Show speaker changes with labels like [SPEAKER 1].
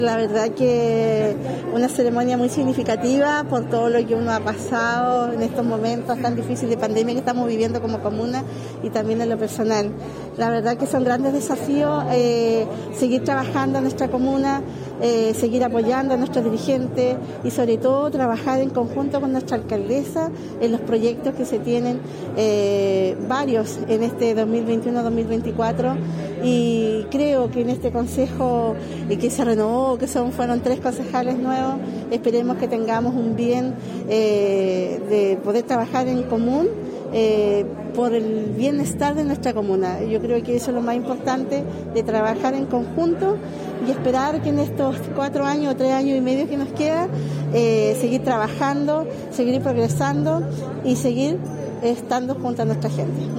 [SPEAKER 1] La verdad que una ceremonia muy significativa por todo lo que uno ha pasado en estos momentos tan difíciles de pandemia que estamos viviendo como comuna y también en lo personal. La verdad que son grandes desafíos seguir trabajando en nuestra comuna, seguir apoyando a nuestros dirigentes y sobre todo trabajar en conjunto con nuestra alcaldesa en los proyectos que se tienen, varios en este 2021-2024, y creo que en este consejo que se renovó, fueron 3 concejales nuevos, esperemos que tengamos un bien de poder trabajar en común por el bienestar de nuestra comuna. Yo creo que eso es lo más importante, de trabajar en conjunto y esperar que en estos 4 años o 3 años y medio que nos queda, seguir trabajando, seguir progresando y seguir estando junto a nuestra gente.